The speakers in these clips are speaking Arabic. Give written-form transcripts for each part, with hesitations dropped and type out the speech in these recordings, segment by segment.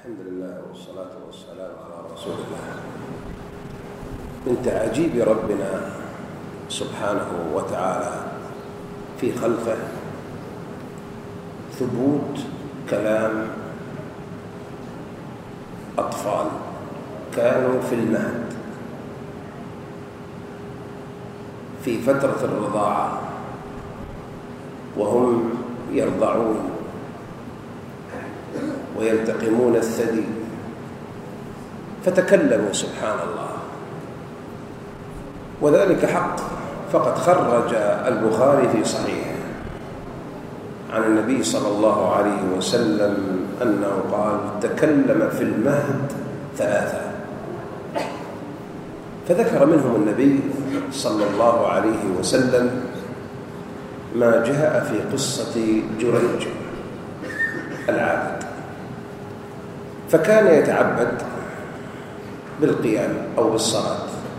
الحمد لله والصلاة والسلام على رسول الله. من تعاجيب ربنا سبحانه وتعالى في خلقه ثبوت كلام أطفال كانوا في المهد في فترة الرضاعة وهم يرضعون ويلتقمون الثدي، فتكلموا سبحان الله، وذلك حق. فقد خرج البخاري في صحيحه عن النبي صلى الله عليه وسلم أنه قال: تكلم في المهد ثلاثة، فذكر منهم النبي صلى الله عليه وسلم ما جاء في قصة جريج العابد، فكان يتعبد بالقيام أو بالصلاة،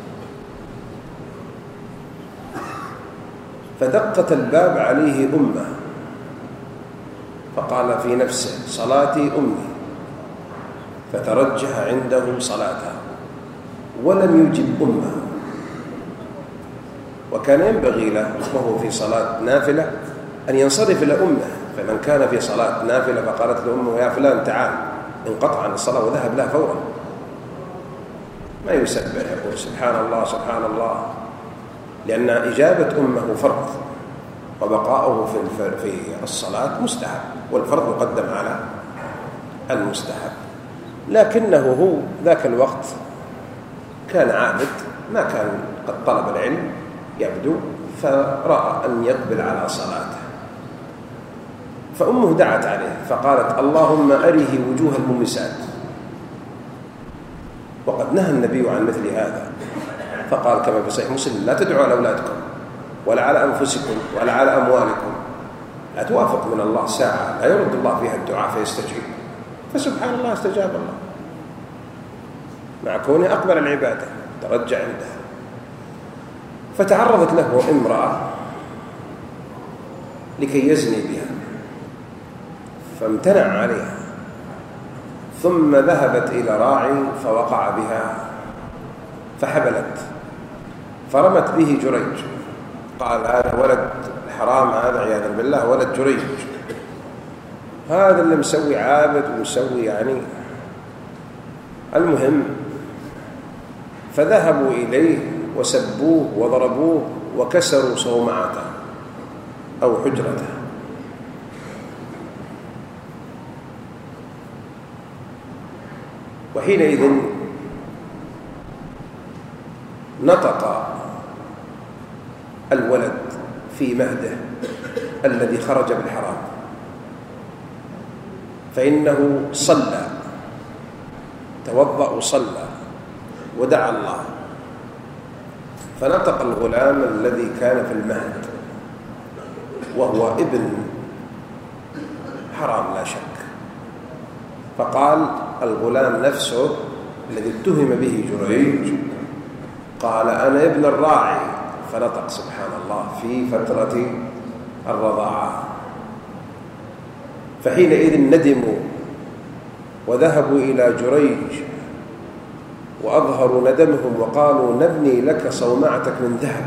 فدقت الباب عليه أمه فقال في نفسه: صلاتي أمي، فترجح عنده صلاته ولم يجب أمه. وكان ينبغي له وهو في صلاة نافلة أن ينصرف إلى أمه، فمن كان في صلاة نافلة فقالت له أمه: يا فلان تعال، انقطع عن الصلاة وذهب لها فورا، ما يسبح يقول سبحان الله سبحان الله، لأن إجابة أمه فرض وبقاؤه في الصلاة مستحب، والفرض مقدم على المستحب. لكنه هو ذاك الوقت كان عابد، ما كان قد طلب العلم يبدو، فرأى أن يقبل على صلاته، فأمه دعت عليه فقالت: اللهم أره وجوه الممسات. وقد نهى النبي عن مثل هذا، فقال كما في صحيح مسلم: لا تدعوا على أولادكم ولا على أنفسكم ولا على أموالكم. لا توافق من الله ساعة لا يرد الله فيها الدعاء فيستجيب، فسبحان الله استجاب الله مع كونه أقبل العبادة، ترجع عندها. فتعرضت له امرأة لكي يزني بها، فامتنع عليها، ثم ذهبت إلى راعي فوقع بها فحبلت، فرمت به جريج، قال: هذا ولد الحرام، هذا عياذا بالله ولد جريج، هذا اللي مسوي عابد ومسوي يعني. المهم فذهبوا إليه وسبوه وضربوه وكسروا صومعته أو حجرته. وحينئذ نطق الولد في مهده الذي خرج بالحرام، فإنه صلى، توضأ وصلى ودعا الله، فنطق الغلام الذي كان في المهد وهو ابن حرام لا شك، فقال الغلام نفسه الذي اتهم به جريج قال: أنا ابن الراعي، فنطق سبحان الله في فترة الرضاعة. فحينئذ ندموا وذهبوا إلى جريج وأظهروا ندمهم وقالوا: نبني لك صومعتك من ذهب،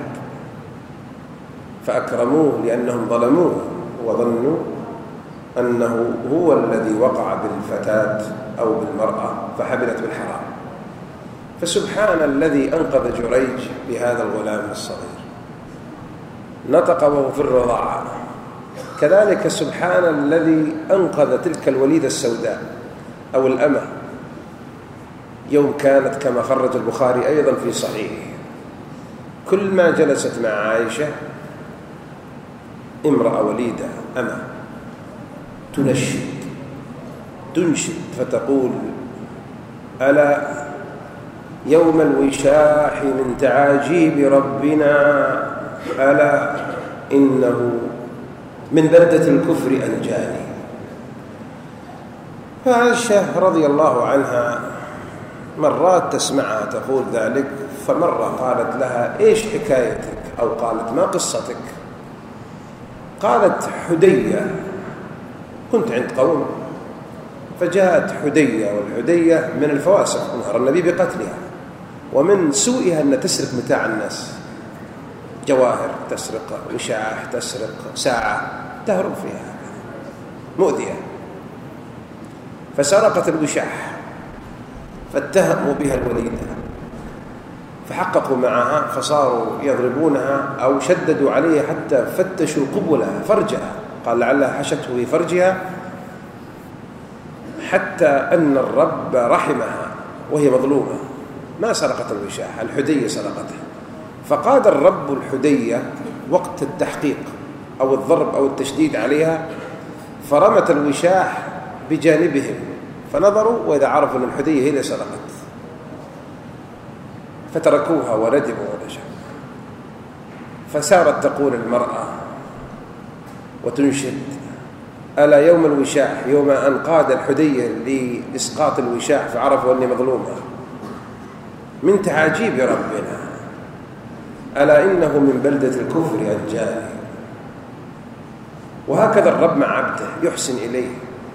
فأكرموه لأنهم ظلموه وظنوا أنه هو الذي وقع بالفتاة أو بالمرأة فحبلت بالحرام. فسبحان الذي أنقذ جريج بهذا الغلام الصغير، نطق وهو في الرضاعة. كذلك سبحان الذي أنقذ تلك الوليدة السوداء أو الأمة، يوم كانت كما خرج البخاري أيضا في صحيحه، كل ما جلست مع عائشة امرأة وليدة أمة تنشد فتقول: ألا يوم الوشاح من تعاجيب ربنا، ألا إنه من بردة الكفر أنجاني. فعائشة رضي الله عنها مرات تسمعها تقول ذلك، فمرة قالت لها: إيش حكايتك؟ أو قالت: ما قصتك؟ قالت: حدية كنت عند قوم فجاءت حدية، والحدية من الفواسق، أمر النبي بقتلها، ومن سوءها أن تسرق متاع الناس، جواهر تسرق، وشاح تسرق، ساعة تهرب فيها، مؤذية. فسرقت الوشاح فاتهموا بها الوليدة، فحققوا معها فصاروا يضربونها أو شددوا عليها حتى فتشوا قبلها فرجها، قال لعلها حشته في فرجها، حتى أن الرب رحمها وهي مظلومة، ما سرقت الوشاح، الحدية سرقتها. فقاد الرب الحدية وقت التحقيق أو الضرب أو التشديد عليها، فرمت الوشاح بجانبهم، فنظروا وإذا عرفوا أن الحدية هي اللي سرقت، فتركوها وندموا ونشأوا. فسارت تقول المرأة وتنشد: ألا يوم الوشاح، يوم أن قاد الحدية لإسقاط الوشاح فعرفوا أني مظلومة، من تعاجيب ربنا، ألا إنه من بلدة الكفر أنجاني. وهكذا الرب مع عبده يحسن إليه،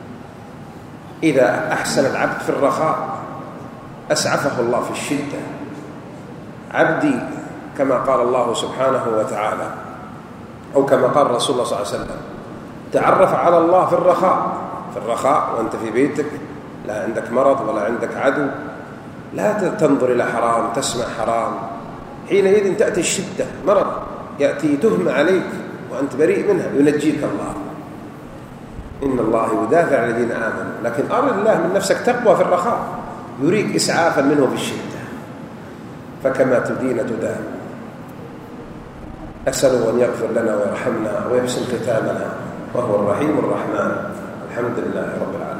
إذا أحسن العبد في الرخاء أسعفه الله في الشدة. عبدي كما قال الله سبحانه وتعالى، أو كما قال رسول الله صلى الله عليه وسلم: تعرف على الله في الرخاء. في الرخاء وأنت في بيتك، لا عندك مرض ولا عندك عدو، لا تنظر إلى حرام، تسمع حرام، حينئذ تأتي الشدة، مرض يأتي تهمة عليك وأنت بريء منها، ينجيك الله. إن الله يدافع عن الذين آمنوا، لكن أرد الله من نفسك تقوى في الرخاء، يريك إسعافا منه في الشدة. فكما تدين تدان. أسأله أن يغفر لنا ويرحمنا ويحسن ختامنا، وهو الرحيم الرحمن. الحمد لله رب العالمين.